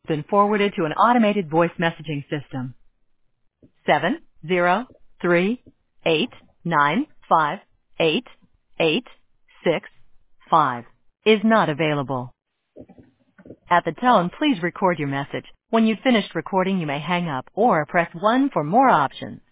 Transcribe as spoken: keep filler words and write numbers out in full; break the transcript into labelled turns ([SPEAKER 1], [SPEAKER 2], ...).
[SPEAKER 1] Been forwarded to an automated voice messaging system. Seven zero three eight nine five eight eight six five is not available. At the tone, please record your message. When you've finished recording, you may hang up or press one for more options.